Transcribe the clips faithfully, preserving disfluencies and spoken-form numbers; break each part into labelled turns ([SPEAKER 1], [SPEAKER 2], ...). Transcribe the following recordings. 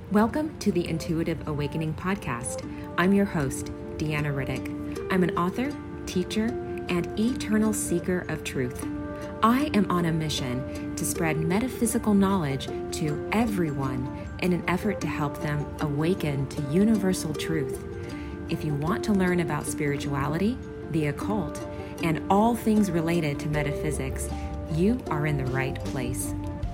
[SPEAKER 1] Welcome to the Intuitive Awakening Podcast. I'm your host, Deanna Riddick. I'm an author, teacher, and eternal seeker of truth. I am on a mission to spread metaphysical knowledge to everyone in an effort to help them awaken to universal truth. If you want to learn about spirituality, the occult, and all things related to metaphysics, you are in the right place.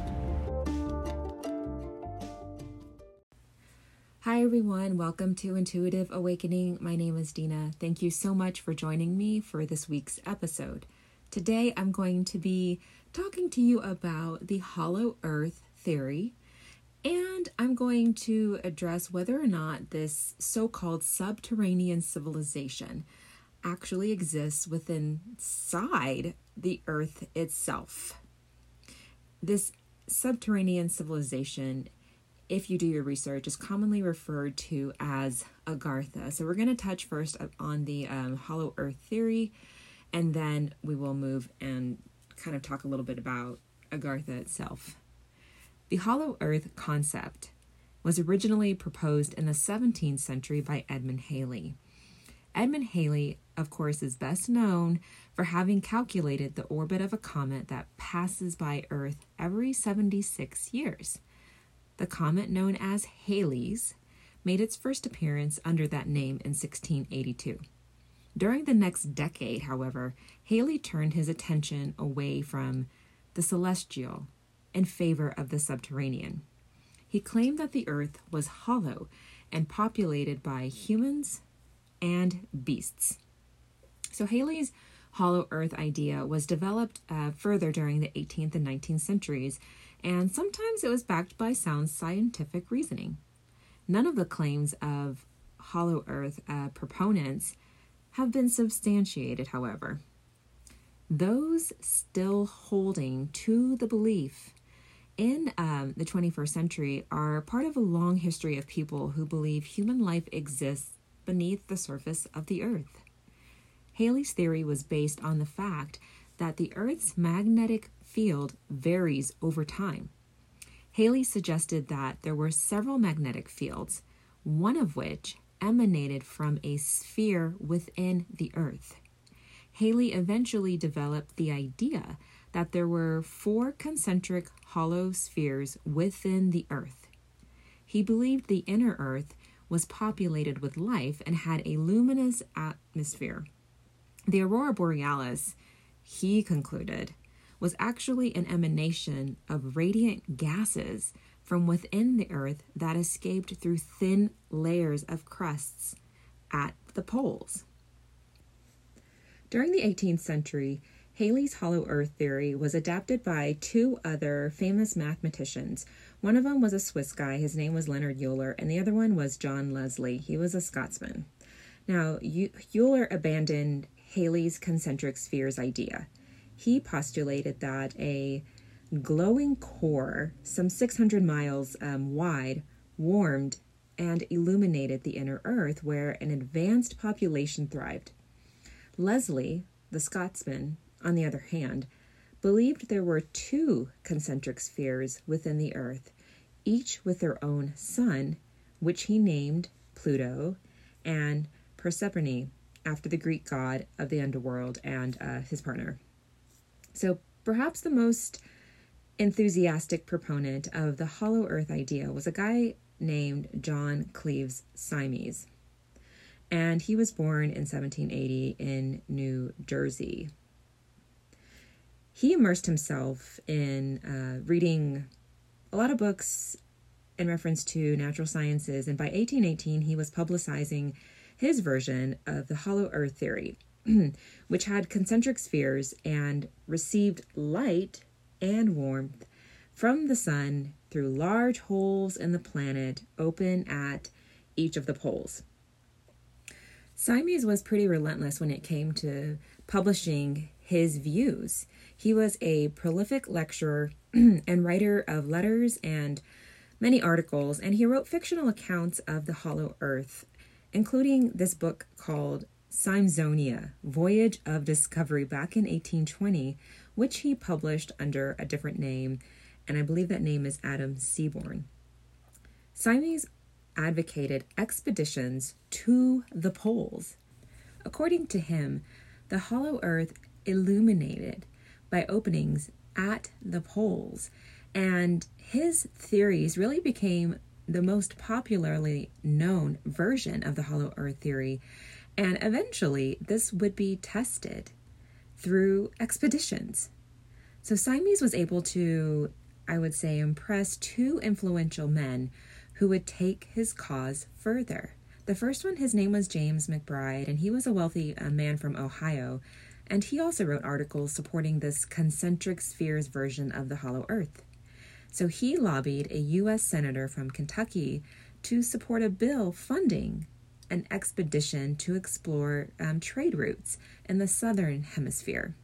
[SPEAKER 1] Hi everyone, welcome to Intuitive Awakening. My name is Dina. Thank you so much for joining me for this week's episode. Today I'm going to be talking to you about the Hollow Earth theory, and I'm going to address whether or not this so-called subterranean civilization actually exists within inside the Earth itself. This subterranean civilization, if you do your research, is commonly referred to as Agartha. So we're going to touch first on the um, Hollow Earth theory, and then we will move and kind of talk a little bit about Agartha itself. The Hollow Earth concept was originally proposed in the seventeenth century by Edmund Halley. Edmund Halley, of course, is best known for having calculated the orbit of a comet that passes by Earth every seventy-six years. The comet, known as Halley's, made its first appearance under that name in sixteen eighty-two. During the next decade, however, Halley turned his attention away from the celestial in favor of the subterranean. He claimed that the Earth was hollow and populated by humans and beasts. So Halley's Hollow Earth idea was developed uh, further during the eighteenth and nineteenth centuries, and sometimes it was backed by sound scientific reasoning. None of the claims of Hollow Earth uh, proponents have been substantiated, however. Those still holding to the belief in um, the twenty-first century are part of a long history of people who believe human life exists beneath the surface of the Earth. Halley's theory was based on the fact that the Earth's magnetic field varies over time. Halley suggested that there were several magnetic fields, one of which emanated from a sphere within the Earth. Halley eventually developed the idea that there were four concentric hollow spheres within the Earth. He believed the inner Earth was populated with life and had a luminous atmosphere. The aurora borealis, he concluded, was actually an emanation of radiant gases from within the Earth that escaped through thin layers of crusts at the poles. During the eighteenth century, Halley's Hollow Earth theory was adapted by two other famous mathematicians. One of them was a Swiss guy. His name was Leonhard Euler, and the other one was John Leslie. He was a Scotsman. Now, Euler abandoned Halley's concentric spheres idea. He postulated that a glowing core, some six hundred miles um, wide, warmed and illuminated the inner Earth where an advanced population thrived. Leslie, the Scotsman, on the other hand, believed there were two concentric spheres within the Earth, each with their own sun, which he named Pluto and Persephone, after the Greek god of the underworld and uh, his partner. So perhaps the most enthusiastic proponent of the Hollow Earth idea was a guy named John Cleves Symmes, and he was born in seventeen eighty in New Jersey. He immersed himself in uh, reading a lot of books in reference to natural sciences, and by eighteen eighteen he was publicizing his version of the Hollow Earth theory, which had concentric spheres and received light and warmth from the sun through large holes in the planet open at each of the poles. Symmes was pretty relentless when it came to publishing his views. He was a prolific lecturer and writer of letters and many articles, and he wrote fictional accounts of the Hollow Earth, including this book called Simsonia, Voyage of Discovery, back in eighteen twenty, which he published under a different name, and I believe that name is Adam Seaborn. Simes advocated expeditions to the poles. According to him, the hollow earth illuminated by openings at the poles, and his theories really became the most popularly known version of the hollow earth theory, and eventually this would be tested through expeditions. So Simes was able to, I would say, impress two influential men who would take his cause further. The first one, his name was James McBride, and he was a wealthy uh, man from Ohio, and he also wrote articles supporting this concentric spheres version of the hollow earth. So he lobbied a U S senator from Kentucky to support a bill funding an expedition to explore um, trade routes in the southern hemisphere.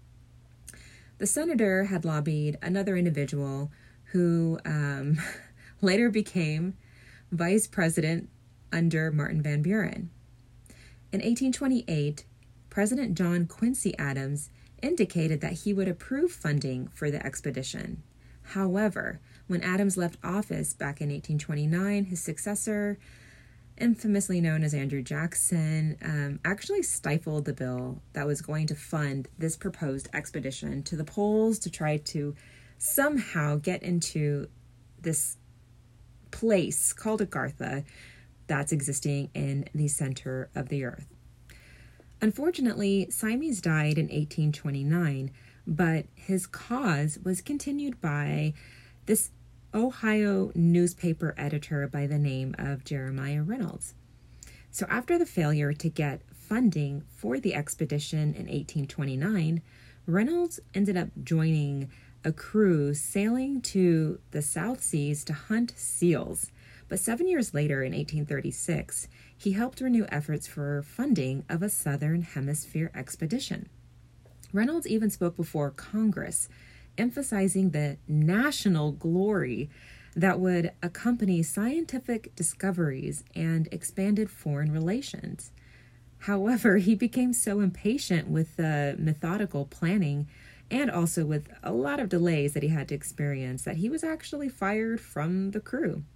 [SPEAKER 1] The senator had lobbied another individual who um, later became vice president under Martin Van Buren. In eighteen twenty-eight, President John Quincy Adams indicated that he would approve funding for the expedition. However, when Adams left office back in eighteen twenty-nine, his successor, infamously known as Andrew Jackson, um, actually stifled the bill that was going to fund this proposed expedition to the poles to try to somehow get into this place called Agartha that's existing in the center of the earth. Unfortunately, Simes died in eighteen twenty-nine, but his cause was continued by this Ohio newspaper editor by the name of Jeremiah Reynolds. So after the failure to get funding for the expedition in eighteen twenty-nine, Reynolds ended up joining a crew sailing to the South Seas to hunt seals. But seven years later, in eighteen thirty-six, he helped renew efforts for funding of a Southern Hemisphere expedition. Reynolds even spoke before Congress, emphasizing the national glory that would accompany scientific discoveries and expanded foreign relations. However, he became so impatient with the methodical planning and also with a lot of delays that he had to experience that he was actually fired from the crew.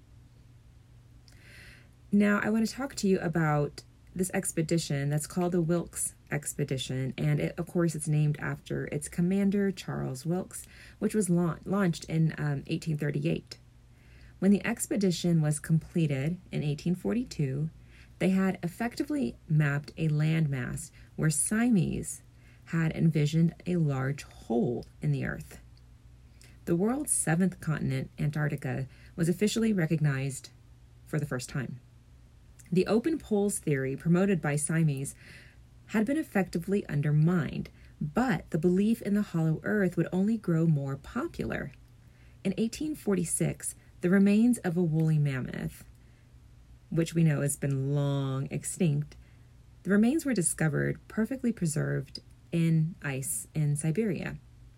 [SPEAKER 1] Now, I want to talk to you about this expedition that's called the Wilkes Expedition, and it, of course, it's named after its commander, Charles Wilkes, which was la- launched in um, eighteen thirty-eight. When the expedition was completed in eighteen forty-two, they had effectively mapped a landmass where Simes had envisioned a large hole in the earth. The world's seventh continent, Antarctica, was officially recognized for the first time. The open poles theory promoted by Simes had been effectively undermined, but the belief in the hollow earth would only grow more popular. In eighteen forty-six, the remains of a woolly mammoth, which we know has been long extinct, the remains were discovered perfectly preserved in ice in Siberia.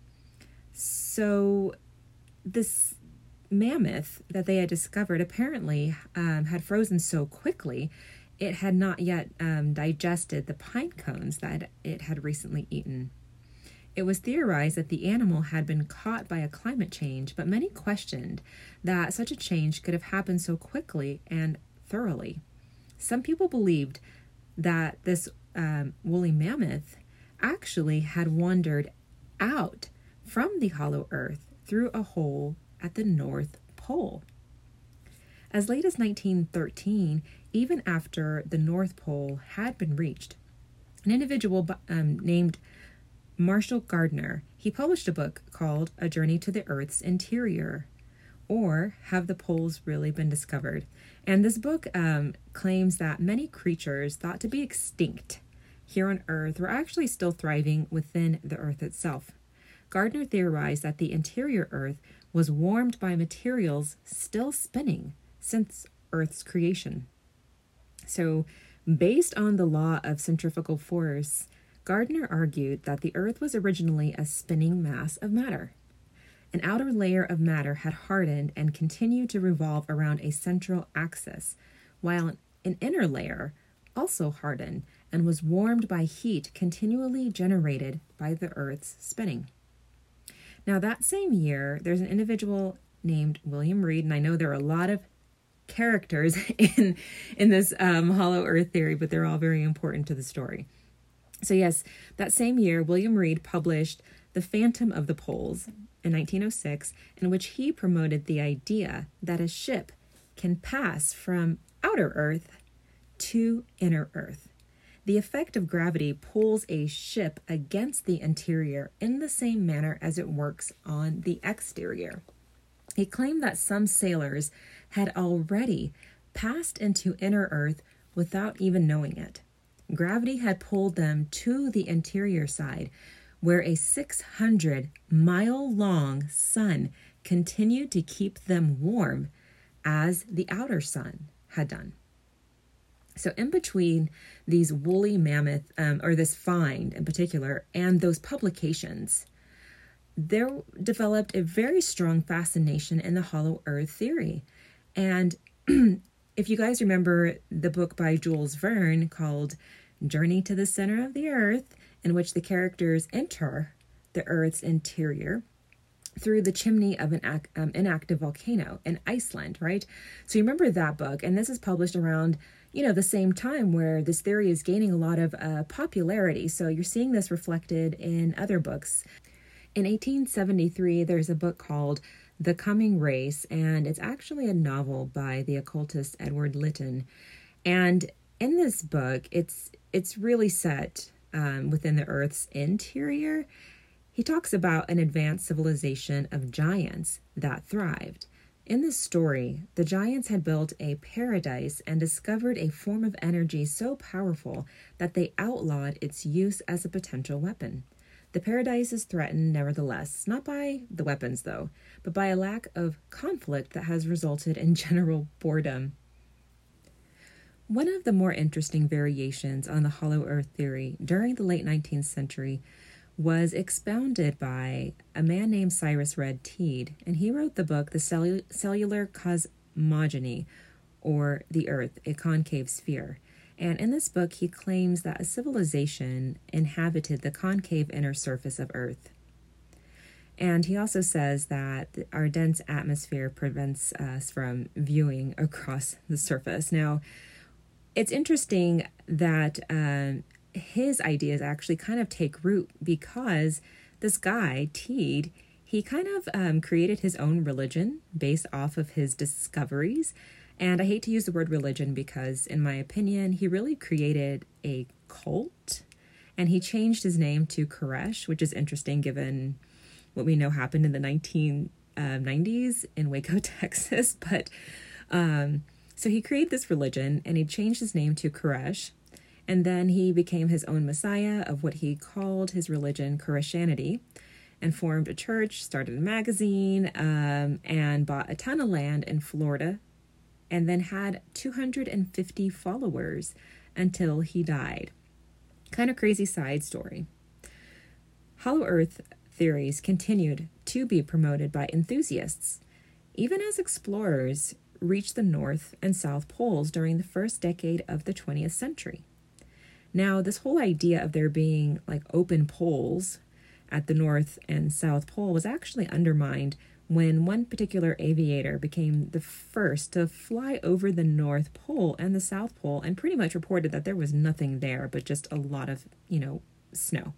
[SPEAKER 1] So this mammoth that they had discovered apparently um, had frozen so quickly it had not yet um, digested the pine cones that it had recently eaten. It was theorized that the animal had been caught by a climate change, but many questioned that such a change could have happened so quickly and thoroughly. Some people believed that this um, woolly mammoth actually had wandered out from the hollow earth through a hole at the North Pole. As late as nineteen thirteen, even after the North Pole had been reached, an individual um, named Marshall Gardner, he published a book called A Journey to the Earth's Interior, or Have the Poles Really Been Discovered? And this book um, claims that many creatures thought to be extinct here on Earth were actually still thriving within the Earth itself. Gardner theorized that the interior Earth was warmed by materials still spinning since Earth's creation. So, based on the law of centrifugal force, Gardner argued that the Earth was originally a spinning mass of matter. An outer layer of matter had hardened and continued to revolve around a central axis, while an inner layer also hardened and was warmed by heat continually generated by the Earth's spinning. Now, that same year, there's an individual named William Reed, and I know there are a lot of characters in in this um, hollow earth theory, but they're all very important to the story. So yes, that same year, William Reed published The Phantom of the Poles in nineteen oh six, in which he promoted the idea that a ship can pass from outer Earth to inner Earth. The effect of gravity pulls a ship against the interior in the same manner as it works on the exterior. He claimed that some sailors had already passed into inner Earth without even knowing it. Gravity had pulled them to the interior side, where a six hundred mile long sun continued to keep them warm as the outer sun had done. So in between these woolly mammoth, um, or this find in particular, and those publications, there developed a very strong fascination in the hollow earth theory. And if you guys remember the book by Jules Verne called Journey to the Center of the Earth, in which the characters enter the Earth's interior through the chimney of an ac- um, inactive volcano in Iceland, right? So you remember that book, and this is published around, you know, the same time where this theory is gaining a lot of uh, popularity. So you're seeing this reflected in other books. In eighteen seventy-three, there's a book called The Coming Race, and it's actually a novel by the occultist Edward Lytton. And in this book, it's it's really set um, within the Earth's interior. He talks about an advanced civilization of giants that thrived. In this story, the giants had built a paradise and discovered a form of energy so powerful that they outlawed its use as a potential weapon. The paradise is threatened, nevertheless, not by the weapons, though, but by a lack of conflict that has resulted in general boredom. One of the more interesting variations on the hollow earth theory during the late nineteenth century was expounded by a man named Cyrus Red Teed, and he wrote the book The Cellu- Cellular Cosmogony, or The Earth, a Concave Sphere. And in this book, he claims that a civilization inhabited the concave inner surface of Earth. And he also says that our dense atmosphere prevents us from viewing across the surface. Now, it's interesting that um, his ideas actually kind of take root because this guy, Teed, he kind of um, created his own religion based off of his discoveries. And I hate to use the word religion because, in my opinion, he really created a cult. And he changed his name to Koresh, which is interesting given what we know happened in the nineteen nineties in Waco, Texas. But um, so he created this religion and he changed his name to Koresh. And then he became his own messiah of what he called his religion, Koreshanity, and formed a church, started a magazine, um, and bought a ton of land in Florida, and then had two hundred fifty followers until he died. Kind of crazy side story. Hollow Earth theories continued to be promoted by enthusiasts, even as explorers reached the North and South Poles during the first decade of the twentieth century. Now, this whole idea of there being like open poles at the North and South Pole was actually undermined when one particular aviator became the first to fly over the North Pole and the South Pole and pretty much reported that there was nothing there but just a lot of, you know, snow.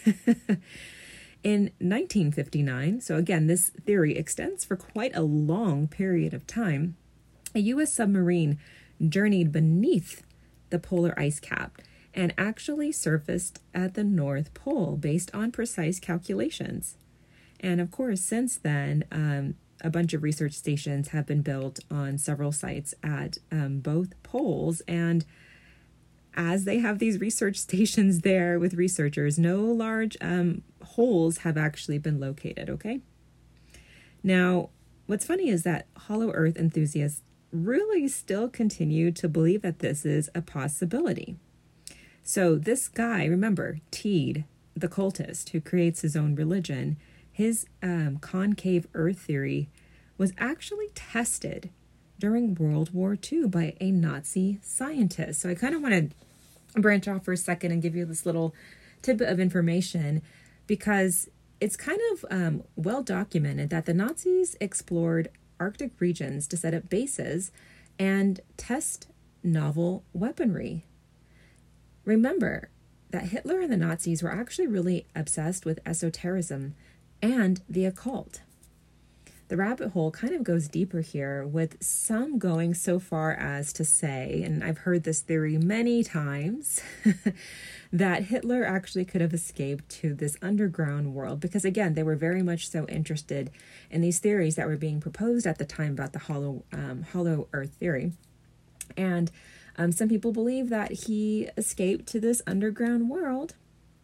[SPEAKER 1] In nineteen fifty-nine, so again, this theory extends for quite a long period of time, a U S submarine journeyed beneath the polar ice cap and actually surfaced at the North Pole based on precise calculations. And of course, since then, um, a bunch of research stations have been built on several sites at um, both poles. And as they have these research stations there with researchers, no large um, holes have actually been located, okay? Now, what's funny is that Hollow Earth enthusiasts really still continue to believe that this is a possibility. So this guy, remember, Teed, the cultist who creates his own religion, his um, concave earth theory was actually tested during World War Two by a Nazi scientist. So I kind of want to branch off for a second and give you this little tidbit of information because it's kind of um, well documented that the Nazis explored Arctic regions to set up bases and test novel weaponry. Remember that Hitler and the Nazis were actually really obsessed with esotericism and the occult. The rabbit hole kind of goes deeper here, with some going so far as to say, and I've heard this theory many times, that Hitler actually could have escaped to this underground world, because again, they were very much so interested in these theories that were being proposed at the time about the hollow, um, hollow earth theory. And um, some people believe that he escaped to this underground world.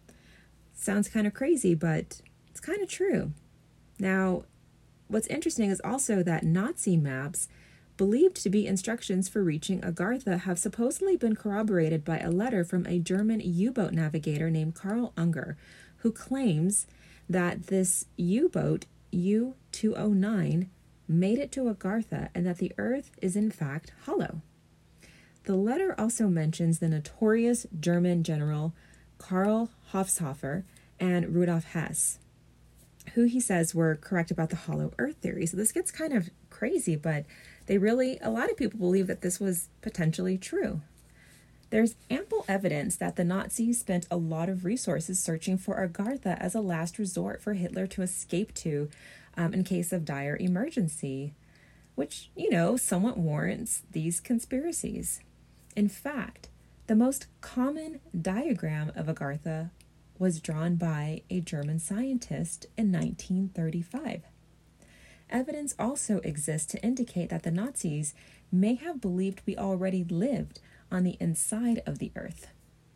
[SPEAKER 1] Sounds kind of crazy, but it's kind of true. Now, what's interesting is also that Nazi maps believed to be instructions for reaching Agartha have supposedly been corroborated by a letter from a German U-boat navigator named Karl Unger, who claims that this U-boat U two oh nine made it to Agartha and that the Earth is in fact hollow. The letter also mentions the notorious German general Karl Hofshofer and Rudolf Hess, who he says were correct about the hollow earth theory. So this gets kind of crazy, but they really, a lot of people believe that this was potentially true. There's ample evidence that the Nazis spent a lot of resources searching for Agartha as a last resort for Hitler to escape to um, in case of dire emergency, which, you know, somewhat warrants these conspiracies. In fact, the most common diagram of Agartha was drawn by a German scientist in nineteen thirty-five. Evidence also exists to indicate that the Nazis may have believed we already lived on the inside of the Earth.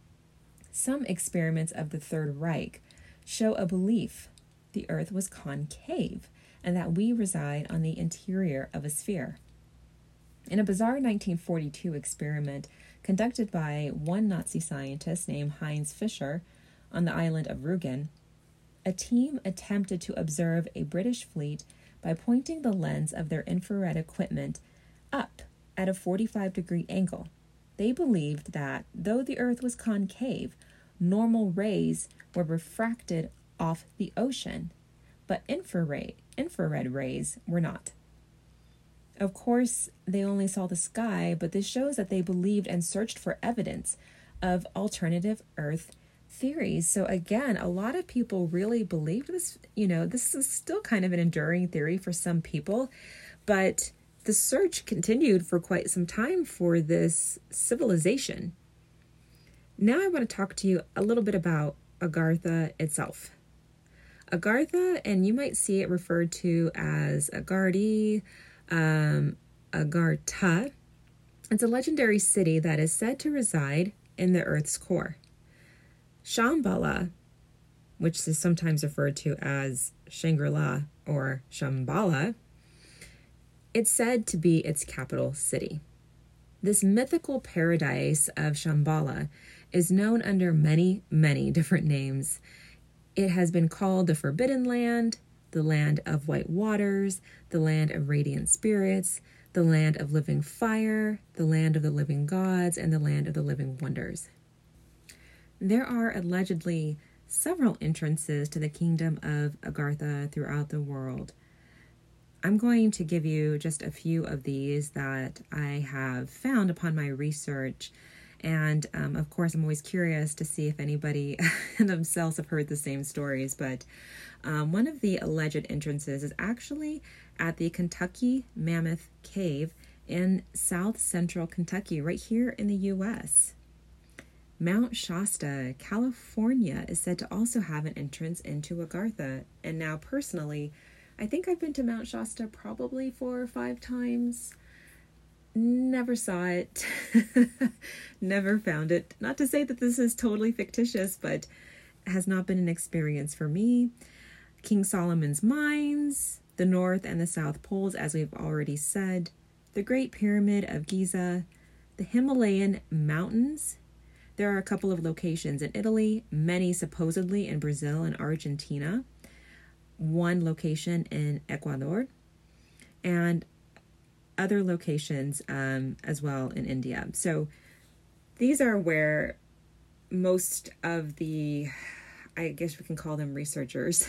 [SPEAKER 1] Some experiments of the Third Reich show a belief the Earth was concave and that we reside on the interior of a sphere. In a bizarre nineteen forty-two experiment conducted by one Nazi scientist named Heinz Fischer on the island of Rügen, a team attempted to observe a British fleet by pointing the lens of their infrared equipment up at a forty-five degree angle. They believed that, though the Earth was concave, normal rays were refracted off the ocean, but infrared, infrared rays were not. Of course, they only saw the sky, but this shows that they believed and searched for evidence of alternative Earth theories. So again, a lot of people really believed this. You know, this is still kind of an enduring theory for some people, but the search continued for quite some time for this civilization. Now I want to talk to you a little bit about Agartha itself. Agartha, and you might see it referred to as Agardi, um, Agartha. It's a legendary city that is said to reside in the Earth's core. Shambhala, which is sometimes referred to as Shangri-La or Shambhala, it's said to be its capital city. This mythical paradise of Shambhala is known under many, many different names. It has been called the Forbidden Land, the Land of White Waters, the Land of Radiant Spirits, the Land of Living Fire, the Land of the Living Gods, and the Land of the Living Wonders. There are allegedly several entrances to the kingdom of Agartha throughout the world. I'm going to give you just a few of these that I have found upon my research. And um, of course, I'm always curious to see if anybody themselves have heard the same stories. But um, one of the alleged entrances is actually at the Kentucky Mammoth Cave in south central Kentucky, right here in the U S Mount Shasta, California, is said to also have an entrance into Agartha. And now, personally, I think I've been to Mount Shasta probably four or five times. Never saw it. Never found it. Not to say that this is totally fictitious, but has not been an experience for me. King Solomon's Mines, the North and the South Poles, as we've already said, the Great Pyramid of Giza, the Himalayan mountains. There are a couple of locations in Italy, many supposedly in Brazil and Argentina, one location in Ecuador, and other locations um, as well in India. So these are where most of the, I guess we can call them researchers,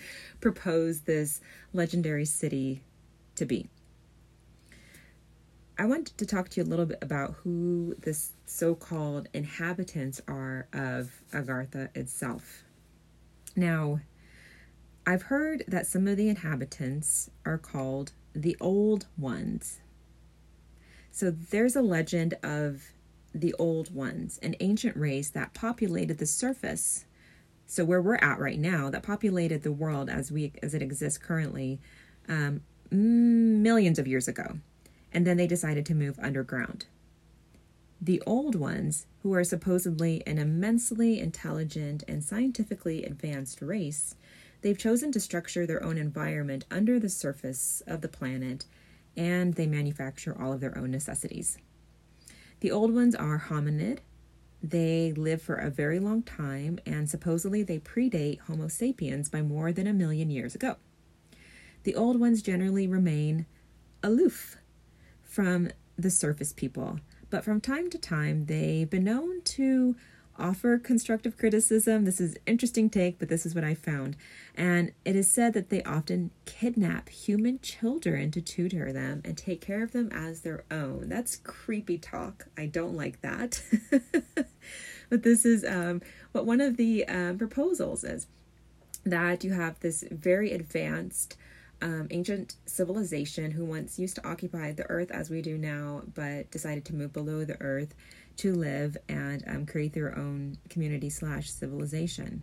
[SPEAKER 1] propose this legendary city to be. I want to talk to you a little bit about who the so-called inhabitants are of Agartha itself. Now, I've heard that some of the inhabitants are called the Old Ones. So there's a legend of the Old Ones, an ancient race that populated the surface. So where we're at right now, that populated the world as we as it exists currently, um, millions of years ago. And then they decided to move underground. The Old Ones, who are supposedly an immensely intelligent and scientifically advanced race, they've chosen to structure their own environment under the surface of the planet, and they manufacture all of their own necessities. The Old Ones are hominid. They live for a very long time, and supposedly they predate Homo sapiens by more than a million years ago. The Old Ones generally remain aloof from the surface people, but from time to time they've been known to offer constructive criticism. This is an interesting take, but this is what I found. And it is said that they often kidnap human children to tutor them and take care of them as their own. That's creepy talk. I don't like that. But this is um, what one of the um, proposals is, that you have this very advanced Um, ancient civilization who once used to occupy the earth as we do now, but decided to move below the earth to live and um, create their own community slash civilization.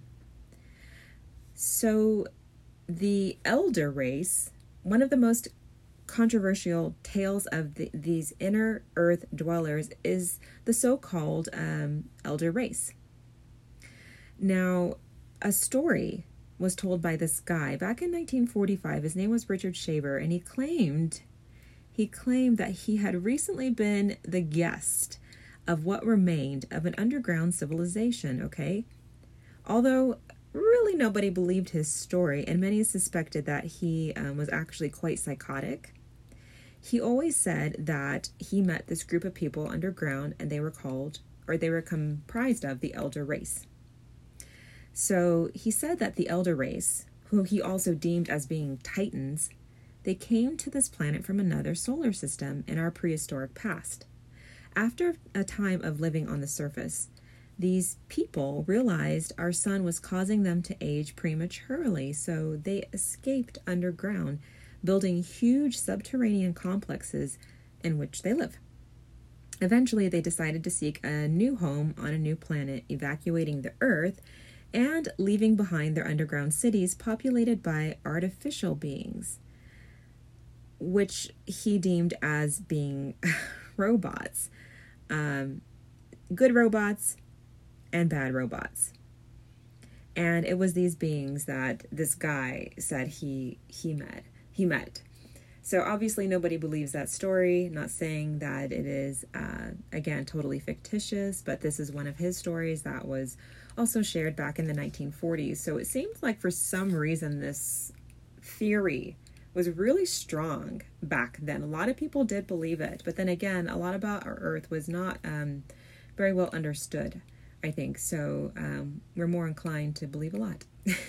[SPEAKER 1] So the elder race, one of the most controversial tales of the, these inner earth dwellers, is the so-called um, elder race. Now, a story was told by this guy back in nineteen forty-five. His name was Richard Shaver, and he claimed he claimed that he had recently been the guest of what remained of an underground civilization, okay? Although really nobody believed his story, and many suspected that he um, was actually quite psychotic, he always said that he met this group of people underground, and they were called, or they were comprised of, the elder race. So he said that the elder race, who he also deemed as being titans, they came to this planet from another solar system in our prehistoric past. After a time of living on the surface, these people realized our sun was causing them to age prematurely, so they escaped underground, building huge subterranean complexes in which they live. Eventually, they decided to seek a new home on a new planet, evacuating the Earth and leaving behind their underground cities populated by artificial beings, which he deemed as being robots, um, good robots and bad robots. And it was these beings that this guy said he he met. He met. So obviously nobody believes that story, not saying that it is, uh, again, totally fictitious, but this is one of his stories that was also shared back in the nineteen forties. So it seems like for some reason this theory was really strong back then. A lot of people did believe it, but then again, a lot about our Earth was not um, very well understood, I think. So um, we're more inclined to believe a lot.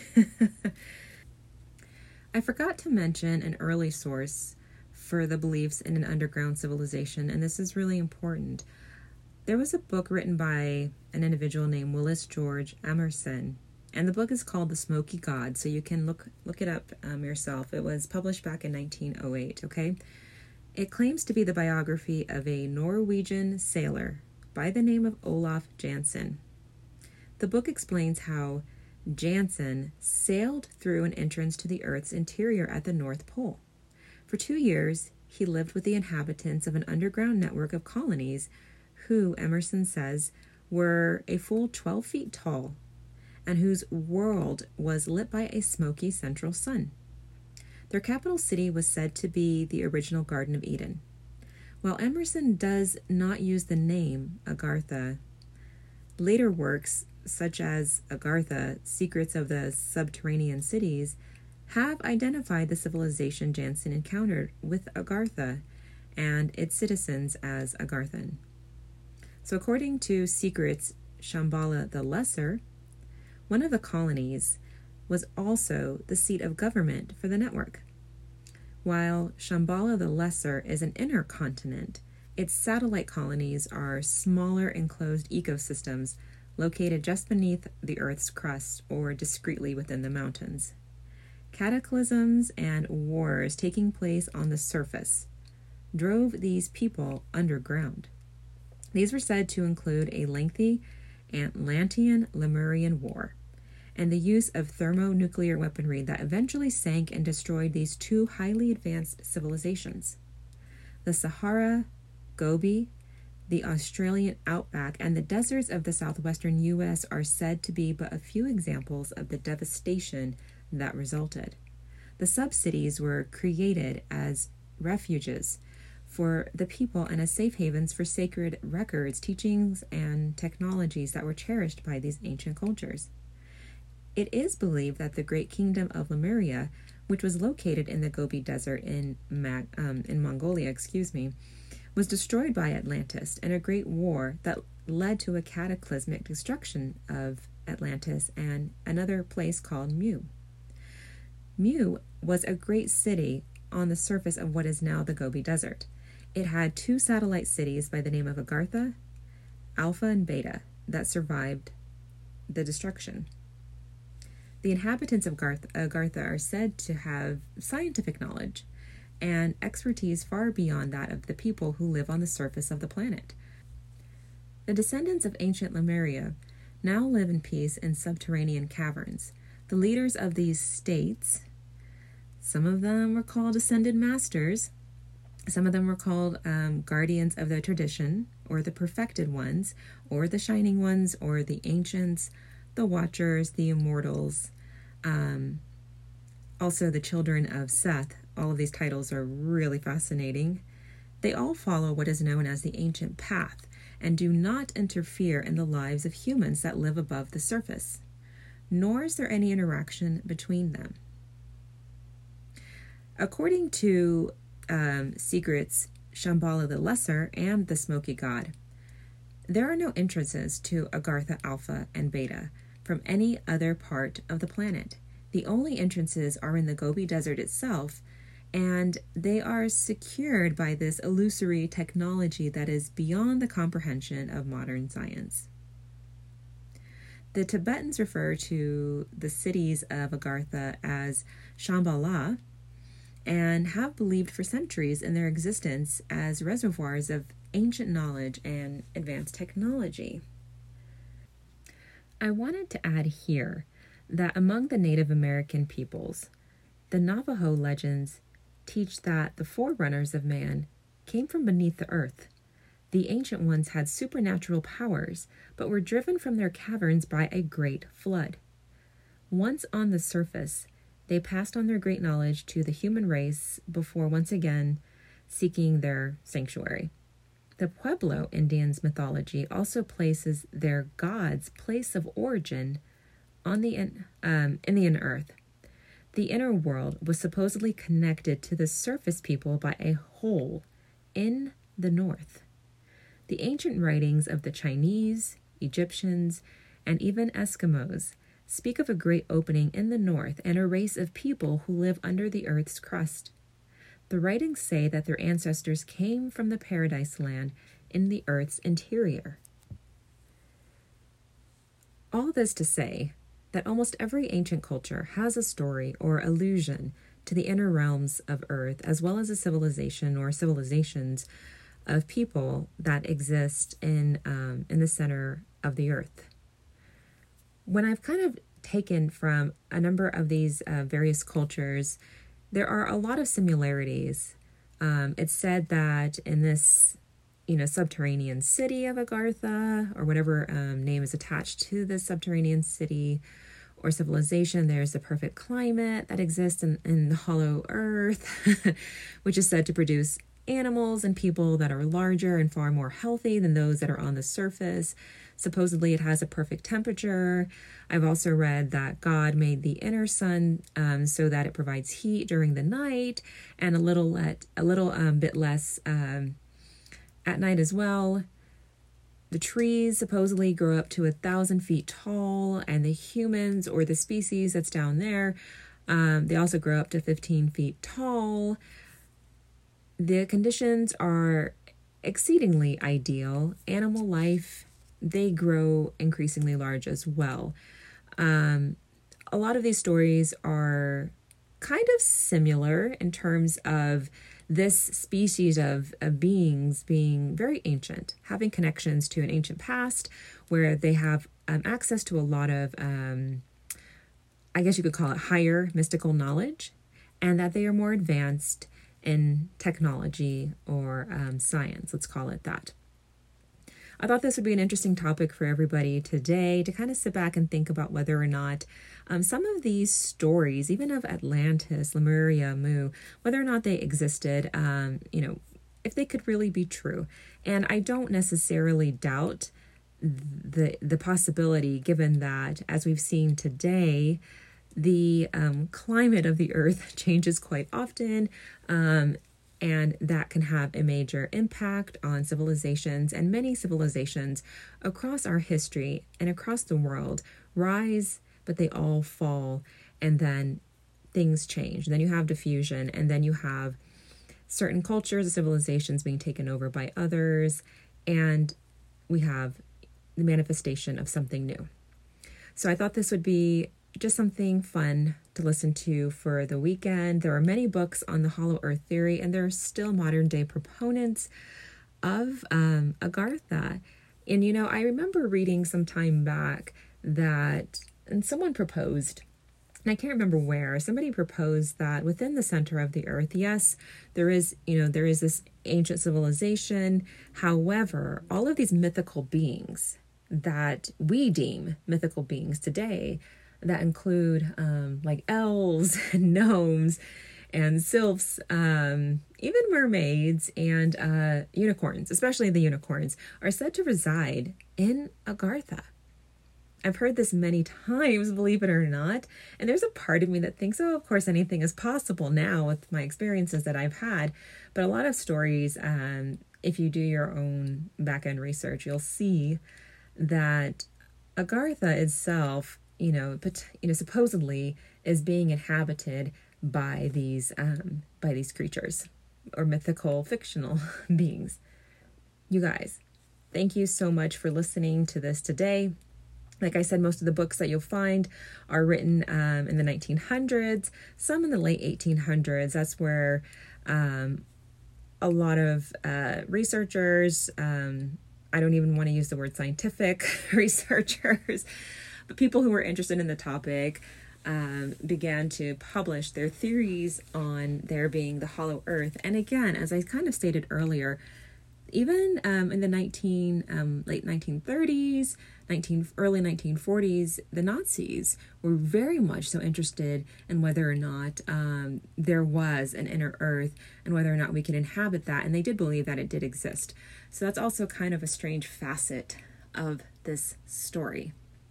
[SPEAKER 1] I forgot to mention an early source for the beliefs in an underground civilization, and this is really important. There was a book written by an individual named Willis George Emerson, and the book is called The Smoky God, so you can look look it up um, yourself. It was published back in nineteen oh eight, okay? It claims to be the biography of a Norwegian sailor by the name of Olaf Jansen. The book explains how Jansen sailed through an entrance to the Earth's interior at the North Pole. For two years, he lived with the inhabitants of an underground network of colonies who, Emerson says, were a full twelve feet tall and whose world was lit by a smoky central sun. Their capital city was said to be the original Garden of Eden. While Emerson does not use the name Agartha, later works such as Agartha, Secrets of the Subterranean Cities, have identified the civilization Jansen encountered with Agartha and its citizens as Agarthan. So according to Secrets, Shambhala the Lesser, one of the colonies was also the seat of government for the network. While Shambhala the Lesser is an inner continent, Its satellite colonies are smaller enclosed ecosystems located just beneath the Earth's crust or discreetly within the mountains. Cataclysms and wars taking place on the surface drove these people underground. These were said to include a lengthy Atlantean-Lemurian War and the use of thermonuclear weaponry that eventually sank and destroyed these two highly advanced civilizations. The Sahara, Gobi, the Australian outback, and the deserts of the southwestern U S are said to be but a few examples of the devastation that resulted. The sub-cities were created as refuges for the people and as safe havens for sacred records, teachings, and technologies that were cherished by these ancient cultures. It is believed that the great kingdom of Lemuria, which was located in the Gobi Desert in Mag- um, in Mongolia, excuse me, was destroyed by Atlantis in a great war that led to a cataclysmic destruction of Atlantis and another place called Mu. Mu was a great city on the surface of what is now the Gobi Desert. It had two satellite cities by the name of Agartha, Alpha and Beta, that survived the destruction. The inhabitants of Garth- Agartha are said to have scientific knowledge and expertise far beyond that of the people who live on the surface of the planet. The descendants of ancient Lemuria now live in peace in subterranean caverns. The leaders of these states, some of them were called ascended masters, some of them were called um, guardians of the tradition, or the perfected ones, or the shining ones, or the ancients, the watchers, the immortals, um, also the children of Seth. All of these titles are really fascinating. They all follow what is known as the ancient path and do not interfere in the lives of humans that live above the surface, nor is there any interaction between them. According to um, Sigrid's Shambhala the Lesser and the Smoky God, there are no entrances to Agartha Alpha and Beta from any other part of the planet. The only entrances are in the Gobi Desert itself, and they are secured by this illusory technology that is beyond the comprehension of modern science. The Tibetans refer to the cities of Agartha as Shambhala and have believed for centuries in their existence as reservoirs of ancient knowledge and advanced technology. I wanted to add here that among the Native American peoples, the Navajo legends teach that the forerunners of man came from beneath the earth. The ancient ones had supernatural powers, but were driven from their caverns by a great flood. Once on the surface, they passed on their great knowledge to the human race before once again seeking their sanctuary. The Pueblo Indians' mythology also places their god's place of origin on the in, um, in the inner earth. The inner world was supposedly connected to the surface people by a hole in the north. The ancient writings of the Chinese, Egyptians, and even Eskimos speak of a great opening in the north and a race of people who live under the earth's crust. The writings say that their ancestors came from the paradise land in the earth's interior. All this to say that almost every ancient culture has a story or allusion to the inner realms of earth, as well as a civilization or civilizations of people that exist in um, in the center of the earth. When I've kind of taken from a number of these uh, various cultures, there are a lot of similarities. Um, it's said that in this, you know, subterranean city of Agartha, or whatever um, name is attached to this subterranean city or civilization, there's the perfect climate that exists in, in the hollow earth, which is said to produce animals and people that are larger and far more healthy than those that are on the surface. Supposedly it has a perfect temperature. I've also read that God made the inner sun um, so that it provides heat during the night and a little let a little um, bit less um, at night as well. The trees supposedly grow up to a thousand feet tall, and the humans or the species that's down there, um, they also grow up to fifteen feet tall. The conditions are exceedingly ideal. Animal life, they grow increasingly large as well. Um, a lot of these stories are kind of similar in terms of this species of, of beings being very ancient, having connections to an ancient past where they have um, access to a lot of, um, I guess you could call it higher mystical knowledge, and that they are more advanced in technology or um, science, let's call it that. I thought this would be an interesting topic for everybody today to kind of sit back and think about whether or not um, some of these stories, even of Atlantis, Lemuria, Mu, whether or not they existed, um, you know, if they could really be true. And I don't necessarily doubt the the possibility, given that, as we've seen today, the um, climate of the earth changes quite often, um, and that can have a major impact on civilizations, and many civilizations across our history and across the world rise, but they all fall, and then things change. Then you have diffusion, and then you have certain cultures, civilizations being taken over by others, and we have the manifestation of something new. So I thought this would be just something fun to listen to for the weekend. There are many books on the Hollow Earth theory, and there are still modern day proponents of um, Agartha. And, you know, I remember reading some time back that, and someone proposed, and I can't remember where, somebody proposed that within the center of the earth, yes, there is, you know, there is this ancient civilization. However, all of these mythical beings that we deem mythical beings today, that include um, like elves and gnomes and sylphs, um, even mermaids and uh, unicorns, especially the unicorns, are said to reside in Agartha. I've heard this many times, believe it or not, and there's a part of me that thinks, oh, of course, anything is possible now with my experiences that I've had. But a lot of stories, um, if you do your own back-end research, you'll see that Agartha itself, you know, but you know, supposedly is being inhabited by these um, by these creatures or mythical, fictional beings. You guys, thank you so much for listening to this today. Like I said, most of the books that you'll find are written um, in the nineteen hundreds, some in the late eighteen hundreds. That's where um, a lot of uh, researchers, um, I don't even want to use the word scientific researchers, but people who were interested in the topic um, began to publish their theories on there being the hollow earth. And again, as I kind of stated earlier, even um, in the nineteen um, late nineteen thirties, nineteen early nineteen forties, the Nazis were very much so interested in whether or not um, there was an inner earth and whether or not we could inhabit that, and they did believe that it did exist. So that's also kind of a strange facet of this story.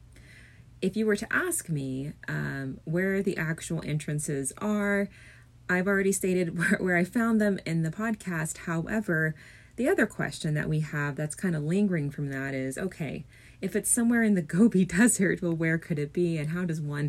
[SPEAKER 1] If you were to ask me um, where the actual entrances are, I've already stated where, where I found them in the podcast. However, the other question that we have that's kind of lingering from that is, okay, if it's somewhere in the Gobi Desert, well, where could it be? And how does one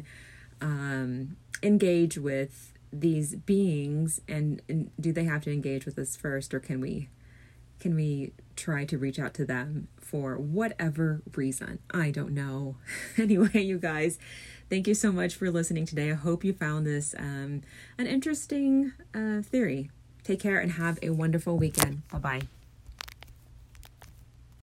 [SPEAKER 1] um, engage with these beings? And, and do they have to engage with us first, or can we can we try to reach out to them for whatever reason? I don't know. Anyway, you guys, thank you so much for listening today. I hope you found this um, an interesting uh, theory. Take care and have a wonderful weekend. Bye-bye.